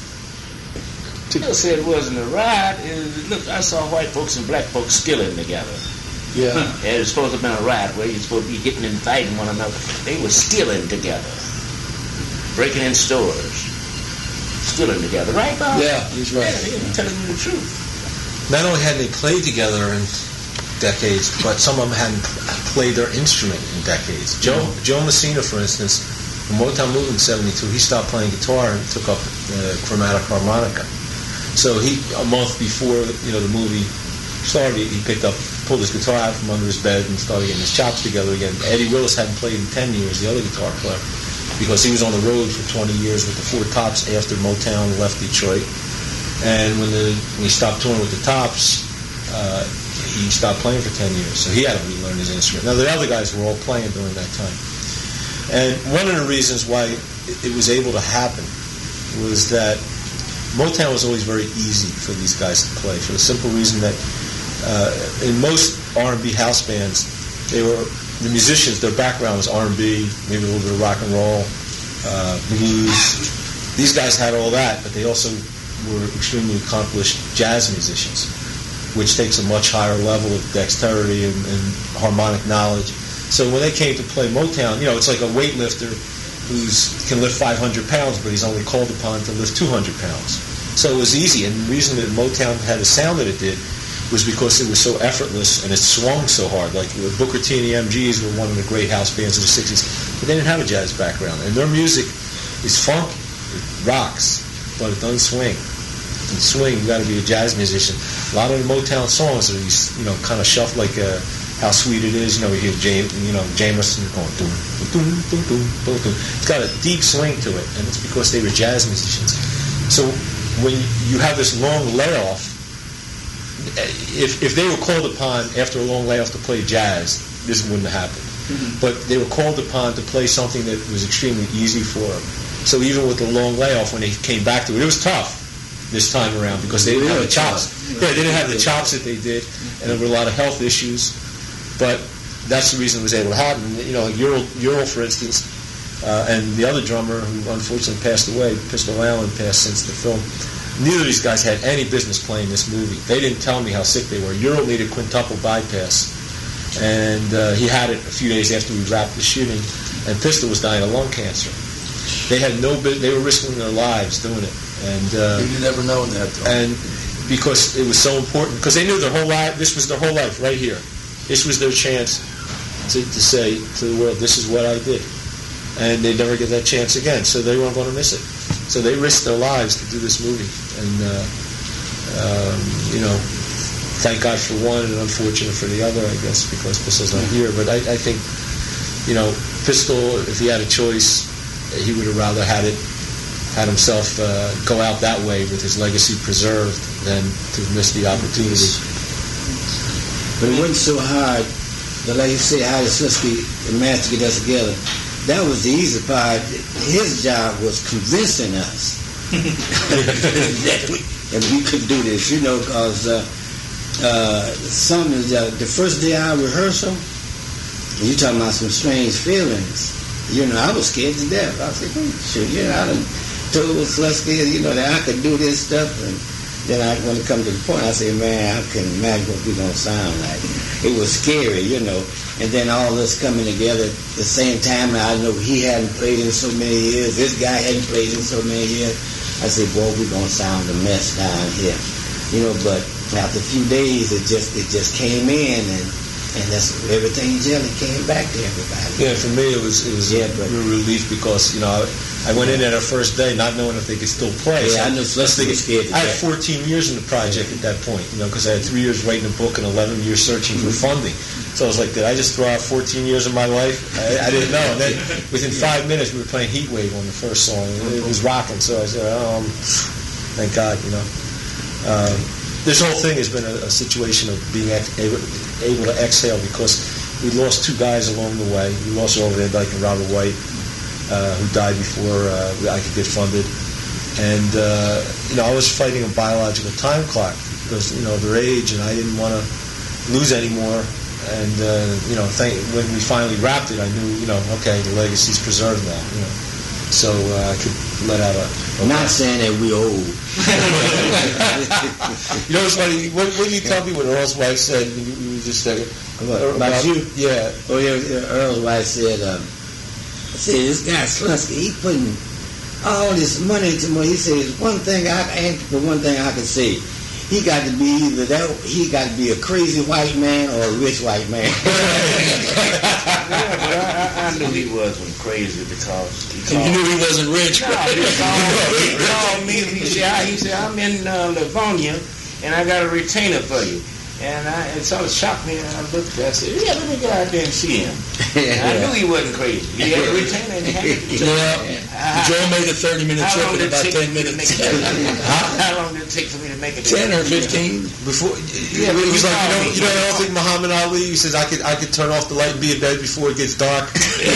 people said it wasn't a riot. Look, I saw white folks and black folks skilling together. Yeah. It was supposed to have been a riot where you're supposed to be hitting and fighting one another. They were skilling together. Breaking in stores. Skilling together. Right, Bob? Yeah, he's right. Yeah, he's telling you the truth. Not only had they played together in decades, but some of them hadn't played their instrument in decades. Joe Messina, for instance, in Motown moved in 72, he stopped playing guitar and took up chromatic harmonica. So a month before the movie started, he pulled his guitar out from under his bed and started getting his chops together again. Eddie Willis hadn't played in 10 years, the other guitar player, because he was on the road for 20 years with the Four Tops after Motown left Detroit. And when he stopped touring with the Tops, he stopped playing for 10 years. So he had to relearn his instrument. Now, the other guys were all playing during that time. And one of the reasons why it was able to happen was that Motown was always very easy for these guys to play, for the simple reason that in most R&B house bands, the musicians, their background was R&B, maybe a little bit of rock and roll, blues. These guys had all that, but they also were extremely accomplished jazz musicians, which takes a much higher level of dexterity and harmonic knowledge. So when they came to play Motown, it's like a weightlifter who can lift 500 pounds, but he's only called upon to lift 200 pounds. So it was easy, and the reason that Motown had the sound that it did was because it was so effortless and it swung so hard. Like Booker T and the MGs were one of the great house bands of the 60s, but they didn't have a jazz background. And their music is funky. It rocks, but it doesn't swing. To swing, you got to be a jazz musician. A lot of the Motown songs are these, kind of shuffle like How Sweet It Is. We hear Jamerson going doom, doom, doom, doom, doom, doom. It's got a deep swing to it, and it's because they were jazz musicians. So when you have this long layoff, if they were called upon after a long layoff to play jazz, this wouldn't have happened. Mm-hmm. But they were called upon to play something that was extremely easy for them. So even with the long layoff, when they came back to it, it was tough this time around because they didn't have the chops. Yeah, they didn't have the chops that they did, and there were a lot of health issues. But that's the reason it was able to happen. Like Ural, for instance, and the other drummer who unfortunately passed away, Pistol Allen, passed since the film. Neither of these guys had any business playing this movie. They didn't tell me how sick they were. Ural needed quintuple bypass, and he had it a few days after we wrapped the shooting, and Pistol was dying of lung cancer. They had no business. They were risking their lives doing it, and you never know that. Though. And because it was so important, because they knew their whole life. This was their whole life right here. This was their chance to say to the world, "This is what I did," and they'd never get that chance again. So they weren't going to miss it. So they risked their lives to do this movie, and thank God for one, and unfortunate for the other, I guess, because Pistol's not here. But I think, Pistol, if he had a choice, he would have rather had himself go out that way with his legacy preserved than to miss the opportunity. But it wasn't so hard. Like you say, how the Susky and Master get us together. That was the easy part. His job was convincing us that we could do this, because the first day of our rehearsal, you talking about some strange feelings. I was scared to death. I said, shoot, I done told Susky, that I could do this stuff, and Then when it comes to the point, I say, man, I couldn't imagine what we're going to sound like. It was scary, you know. And then all this coming together at the same time, I know he hadn't played in so many years. This guy hadn't played in so many years. I said, boy, we're going to sound a mess down here. You know, but after a few days, it just came in, and that's everything jelly came back to everybody. Yeah, for me, it was a real relief because, you know, I went in there the first day not knowing if they could still play. Yeah, so I knew Leslie was scared. I had 14 years in the project at that point, you know, because I had 3 years writing a book and 11 years searching for funding. So I was like, did I just throw out 14 years of my life? I didn't know. And then within 5 minutes, we were playing Heat Wave on the first song. It was rocking. So I said, thank God, you know. This whole thing has been a situation of being able to exhale because we lost 2 guys along the way. We lost Earl Van Dyke and Robert White, who died before I could get funded. And, you know, I was fighting a biological time clock because, you know, of their age, and I didn't want to lose any more. And, you know, when we finally wrapped it, I knew, you know, okay, the legacy's preserved now, you know. So I could let out a... Not saying that we old. You know what's funny? What did you tell me what Earl's wife said? You just said about you? Yeah. Oh, yeah, Earl's wife said, this guy Slutsky, he putting all this money into me. He says, one thing I can say, he got to be either that, he got to be a crazy white man or a rich white man. Yeah, but I knew he wasn't crazy because you knew he wasn't rich. No, he called me. He said, I'm in Livonia, and I got a retainer for you. And it sort of shocked me, and I looked at it. I said, yeah, let me go out there and see him. And I knew he wasn't crazy. He had a retainer and he had it. Joe made a 30-minute trip in about 10 minutes. How long did it take for me to make it? 10 or 15. Before, yeah, it was like, you know, I don't think Muhammad Ali, he says, I could turn off the light and be in bed before it gets dark.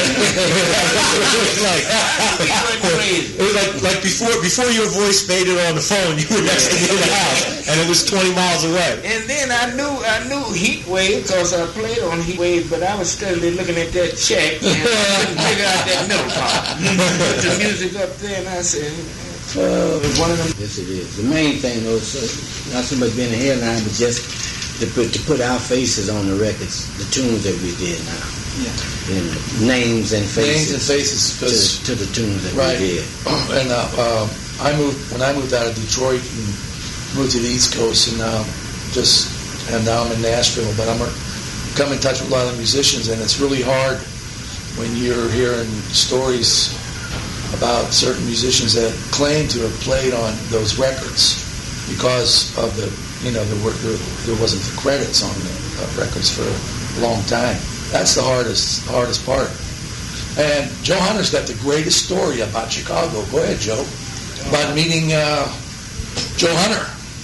It was like before your voice made it on the phone, you were next to me in the house, and it was 20 miles away. And then I knew Heat Wave because I played on Heat Wave, but I was steadily looking at that check and I couldn't figure out that middle part. Put the music up there, and I said, it was one of them. Yes, it is. The main thing, though, not so much being a headline, but just to put our faces on the records, the tunes that we did now. Yeah. You know, names and faces. Names and faces to the tunes that right. we did. And when I moved out of Detroit and moved to the East Coast, and now I'm in Nashville, but I'm come in touch with a lot of musicians, and it's really hard when you're hearing stories about certain musicians that claim to have played on those records because of there wasn't the credits on the records for a long time. That's the hardest part. And Joe Hunter's got the greatest story about Chicago. Go ahead, Joe. About meeting Joe Hunter.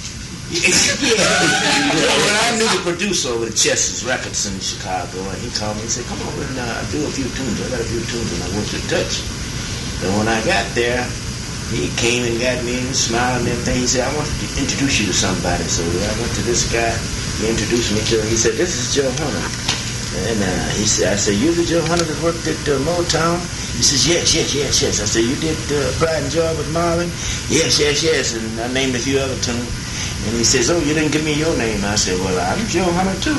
When I knew the producer over at Chess's Records in Chicago, and he called me and said, come over and do a few tunes. I got a few tunes and I want you to touch. And when I got there, he came and got me and smiled and everything. He said, I want to introduce you to somebody. So I went to this guy. He introduced me to him. He said, this is Joe Hunter. And I said, you're the Joe Hunter that worked at Motown? He says, yes. I said, you did Pride and Joy with Marvin? Yes. And I named a few other tunes. And he says, oh, you didn't give me your name. I said, well, I'm Joe Hunter, too.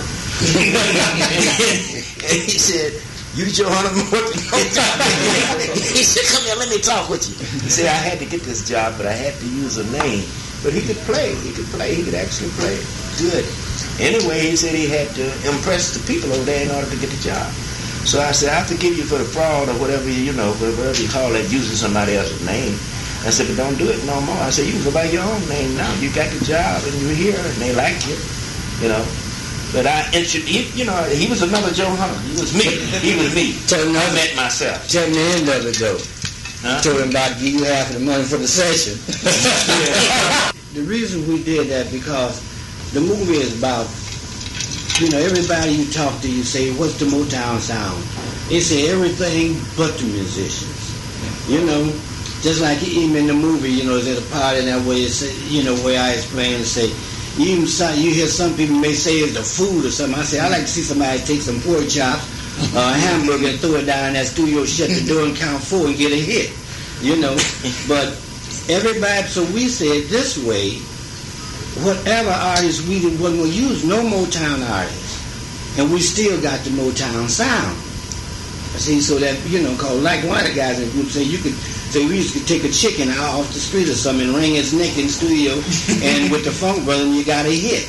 And he said, you Joe Hunter more than He said, come here, let me talk with you. He said, I had to get this job, but I had to use a name. But he could play. He could actually play good. Anyway, he said he had to impress the people over there in order to get the job. So I said, I forgive you for the fraud or whatever, whatever you call that, using somebody else's name. I said, but don't do it no more. I said, you can go by your own name now. You got the job and you're here and they like you, But he was another Joe Hunter. He was me. I met myself. Tell me the end of it, though. Huh? Told him about to give you half of the money for the session. The reason we did that because the movie is about, everybody you talk to, you say, what's the Motown sound? They say everything but the musicians. Just like even in the movie, there's a part in that where you say, where I explain and say, you hear some people may say it's the food or something. I say, I like to see somebody take some pork chops, a hamburger, and throw it down in that studio, shut the door and count 4 and get a hit. But everybody, so we said this way, whatever artists we didn't want to use, no Motown artists, and we still got the Motown sound. See, so that, cause like one of the guys in the group said, we used to take a chicken out off the street or something and wring its neck in the studio, and with the Funk Brothers, you got a hit.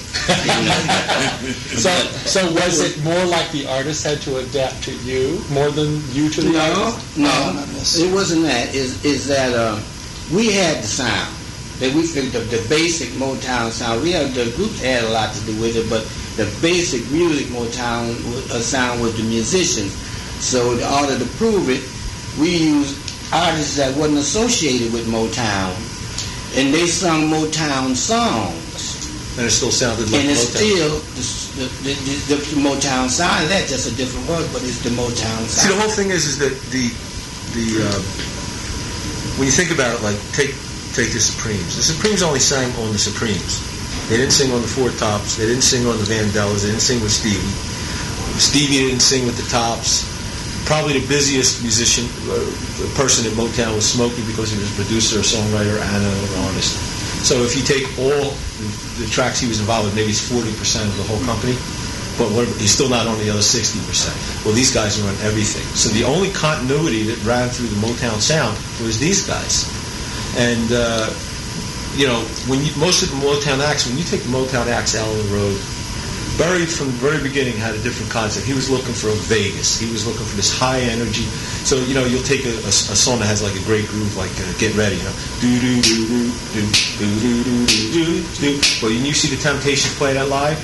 So was it more like the artist had to adapt to you more than you to the artist? No, it wasn't that. Is that we had the sound. That we figured the basic Motown sound. The groups had a lot to do with it, but the basic music Motown sound was the musicians. So in order to prove it, we used artists that wasn't associated with Motown, and they sung Motown songs. And it still sounded like Motown. And it's still the Motown sound. That's just a different word, but it's the Motown sound. See, the whole thing is that the when you think about it, like take the Supremes. The Supremes only sang on the Supremes. They didn't sing on the Four Tops. They didn't sing on the Vandellas. They didn't sing with Stevie. Stevie didn't sing with the Tops. Probably the busiest musician, person in Motown was Smokey, because he was a producer, songwriter, and an artist. So if you take all the tracks he was involved with, maybe it's 40% of the whole company, but he's still not on the other 60%. Well, these guys are on everything. So the only continuity that ran through the Motown sound was these guys. And, most of the Motown acts, when you take the Motown acts out on the road, Barry, from the very beginning, had a different concept. He was looking for a Vegas. He was looking for this high energy. So, you'll take a song that has like a great groove, like Get Ready, do-do-do-do-do-do-do-do-do-do. But when you see the Temptations play that live,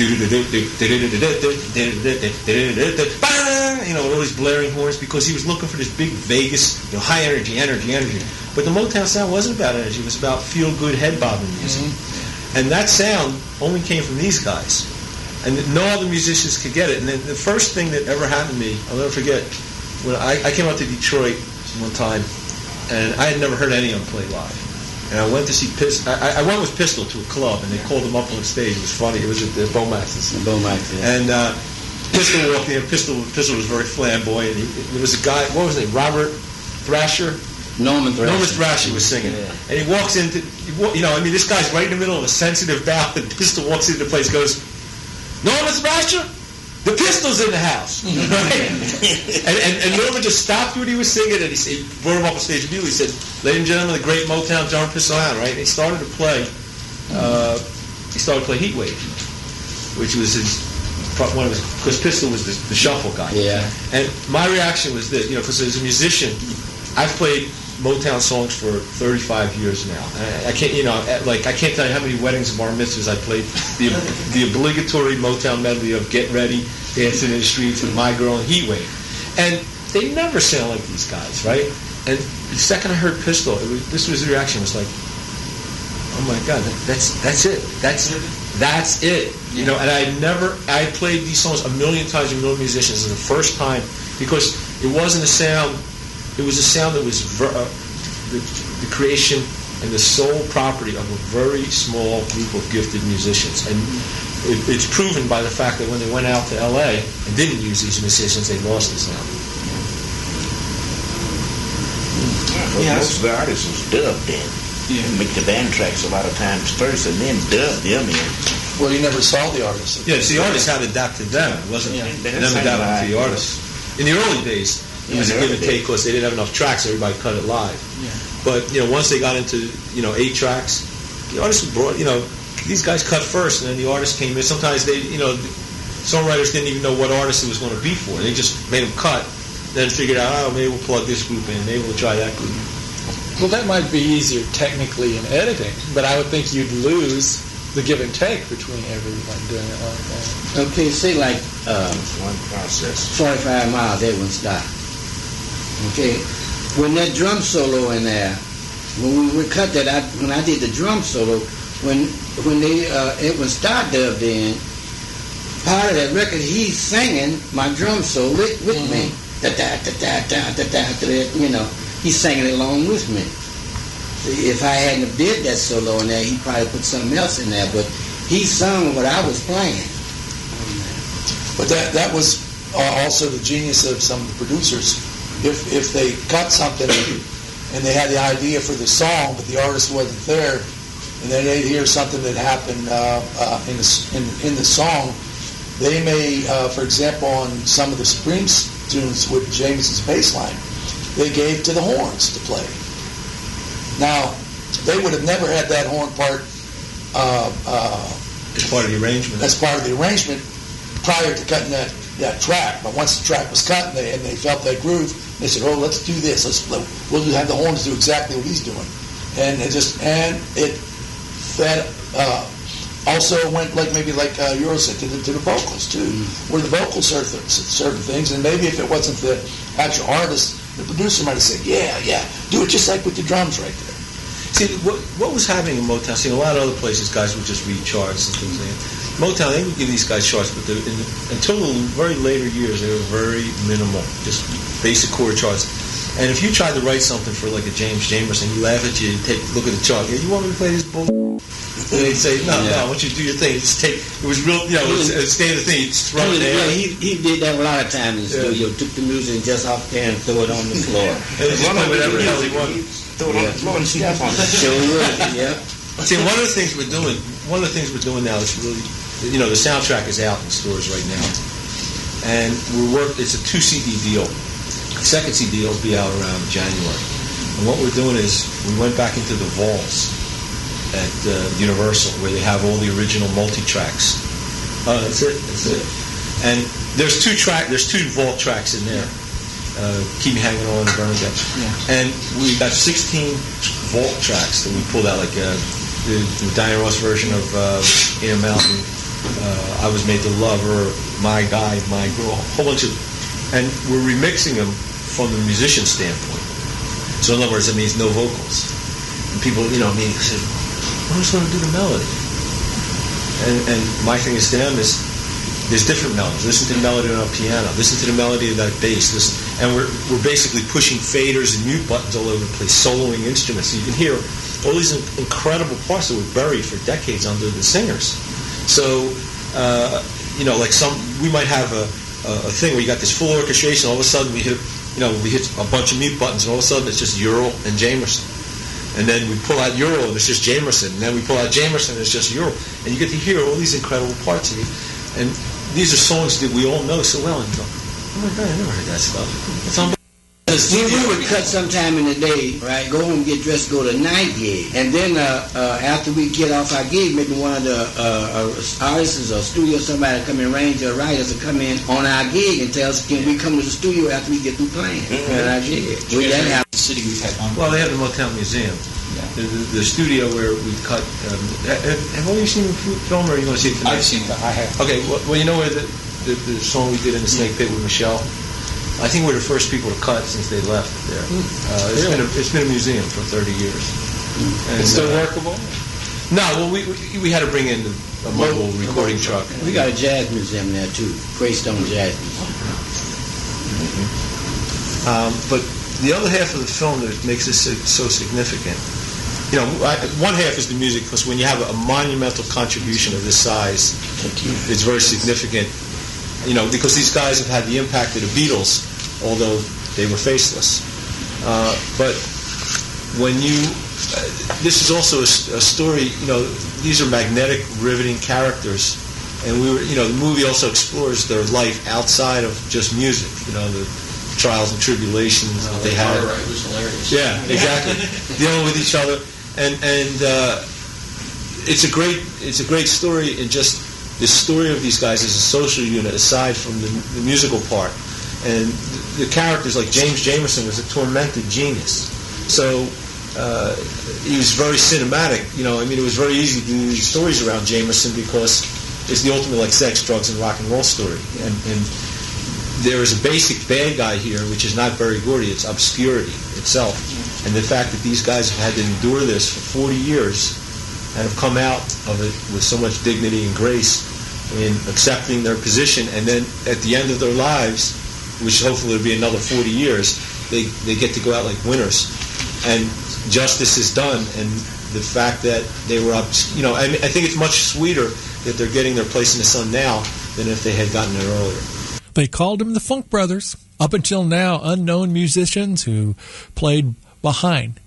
all these blaring horns, because he was looking for this big Vegas, high energy. But the Motown sound wasn't about energy. It was about feel-good, head-bobbing music. Mm-hmm. And that sound only came from these guys. And no other musicians could get it. And then the first thing that ever happened to me, I'll never forget, when I came out to Detroit one time, and I had never heard any of them play live. And I went to see Pistol. I went with Pistol to a club, and they called him up on stage. It was funny. It was at the Beaumax's. And Pistol walked in. Pistol was very flamboyant. There was a guy, what was his name, Robert Thrasher? Norman Thrasher was singing. Yeah. And he walks into, this guy's right in the middle of a sensitive ballad, and Pistol walks into the place, goes, Norman Thrasher, the Pistol's in the house. and Norman just stopped what he was singing, and he brought him up on stage immediately. He said, ladies and gentlemen, the great Motown John Pistol Allen, right? And he started to play Heat Wave, which was because Pistol was the shuffle guy. Yeah. And my reaction was this, because as a musician, I've played Motown songs for 35 years now. I can't, I can't tell you how many weddings and bar mitzvahs I played. The obligatory Motown medley of Get Ready, Dancing in the Streets, and My Girl, and Heat Wave. And they never sound like these guys, right? And the second I heard Pistol, this was the reaction. It was like, oh my God, that's it. That's it. And I played these songs a million times with million musicians. It was the first time, because it wasn't a sound. It was a sound that was the creation and the sole property of a very small group of gifted musicians. And it's proven by the fact that when they went out to L.A. and didn't use these musicians, they lost the sound. Most of the artists was dubbed in. Yeah. Make the band tracks a lot of times first and then dub them in. Well, you never saw the artists. Yes, the artists had adapted them. It wasn't them adapting to the artists. In the early days, it was a give and take because they didn't have enough tracks. Everybody cut it live. Yeah. But once they got into 8 tracks, the artists brought these guys cut first, and then the artists came in. Sometimes they songwriters didn't even know what artist it was going to be for. They just made them cut, then figured out maybe we'll plug this group in, maybe we'll try that group. Well, that might be easier technically in editing, but I would think you'd lose the give and take between everyone doing it like that. Okay, say like one process. 45 miles, they wouldn't stop. Okay, when that drum solo in there, when we cut that, when I did the drum solo, when they Edwin Starr dubbed in, part of that record, he's singing my drum solo with me. He's singing along with me. If I hadn't did that solo in there, he probably put something else in there. But he sung what I was playing. But that was also the genius of some of the producers. If they cut something and they had the idea for the song, but the artist wasn't there, and then they'd hear something that happened in the song. They may, for example, on some of the Supreme tunes with Jameson's bass line, they gave to the horns to play. Now, they would have never had that horn part as part of the arrangement. As part of the arrangement prior to cutting that track. But once the track was cut and they felt that groove, they said, "Oh, let's do this. We'll have the horns do exactly what he's doing." And that also went like Euro said to the vocals too, where the vocals certain things, and maybe if it wasn't the actual artist, the producer might have said, "Yeah, do it just like with the drums right there." See, what was happening in Motown? See, in a lot of other places, guys would just read charts and things like that. Motown, they would give these guys charts, but until the very later years, they were very minimal, just basic chord charts. And if you tried to write something for like a James Jamerson, you laugh at you, look at the chart. "Yeah, you want me to play this bull?" And they'd say, "No, I want you to do your thing. Just take." It was real, it's a standard thing. You just throw it there. He did that a lot of times in the studio. Took the music just off there and throw it on the floor. Whatever the hell he wanted. Throw it on the floor and step on it. Sure would, yeah. See, one of the things we're doing now is really, the soundtrack is out in stores right now, and it's a 2 CD deal. The second CD will be out around January. And what we're doing is we went back into the vaults at Universal where they have all the original multi-tracks. That's it. And there's two vault tracks in there. Keep Me Hanging On and Burn Down. Yeah. And we got 16 vault tracks that we pulled out, like the Diana Ross version of Inner Mountain, I Was Made to Love Her, My Guy, My Girl, a whole bunch of, and we're remixing them from the musician standpoint. So in other words, that means no vocals. And people, said, "Who's going to do the melody?" And my thing is to them is, there's different melodies. Listen to the melody on a piano. Listen to the melody of that bass. And we're basically pushing faders and mute buttons all over the place, soloing instruments. So you can hear all these incredible parts that were buried for decades under the singers. So, we might have a thing where you got this full orchestration. All of a sudden we hit a bunch of mute buttons, and all of a sudden it's just Ural and Jamerson. And then we pull out Ural and it's just Jamerson. And then we pull out Jamerson and it's just Ural. And you get to hear all these incredible parts of it. And these are songs that we all know so well. And you go, "Oh my God, I never heard that stuff." It's unbelievable. We would cut sometime in the day, right? Go home, get dressed, go to a night gig. And then after we get off our gig, maybe one of the artists or studio, somebody come in, arrange or writers to come in on our gig and tell us, "Can we come to the studio after we get through playing?" At our gig. Well, they have the Motown Museum. Yeah. The studio where we cut. Have all you seen the film, or you want to see it tonight? I've seen it. I have. Okay. Well, you know where the song we did in the Snake Pit with Michelle? I think we're the first people to cut since they left there. It's been a museum for 30 years. And, it's still workable? No. Well, we had to bring in a mobile recording truck. We got a jazz museum there too, Greystone Jazz Museum. But the other half of the film that makes this so significant, one half is the music, because when you have a monumental contribution of this size, it's very significant. Because these guys have had the impact of the Beatles, although they were faceless. But when this is also a story. These are magnetic, riveting characters, and the movie also explores their life outside of just music. The trials and tribulations that they had. It was hilarious. Yeah, exactly. Dealing with each other, and it's a great story in just. The story of these guys is a social unit aside from the musical part. And the characters like James Jamerson was a tormented genius. So he was very cinematic. It was very easy to do these stories around Jamerson because it's the ultimate like sex, drugs, and rock and roll story. And there is a basic bad guy here, which is not Berry Gordy. It's obscurity itself. And the fact that these guys have had to endure this for 40 years and have come out of it with so much dignity and grace in accepting their position, and then at the end of their lives, which hopefully will be another 40 years, they get to go out like winners. And justice is done, and the fact that they were I think it's much sweeter that they're getting their place in the sun now than if they had gotten there earlier. They called them the Funk Brothers. Up until now, unknown musicians who played behind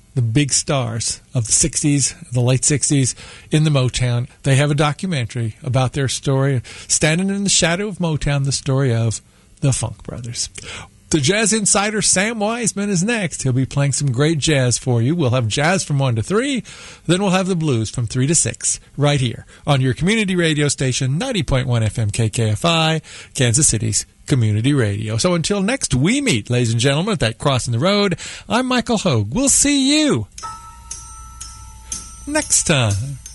the big stars of the 60s, the late 60s in the Motown. They have a documentary about their story, Standing in the Shadow of Motown, the story of the Funk Brothers. The jazz insider Sam Wiseman is next. He'll be playing some great jazz for you. We'll have jazz from 1 to 3, then we'll have the blues from 3 to 6, right here on your community radio station, 90.1 FM KKFI, Kansas City's community radio. So until next we meet, ladies and gentlemen, at that Crossing the Road, I'm Michael Hogue. We'll see you next time.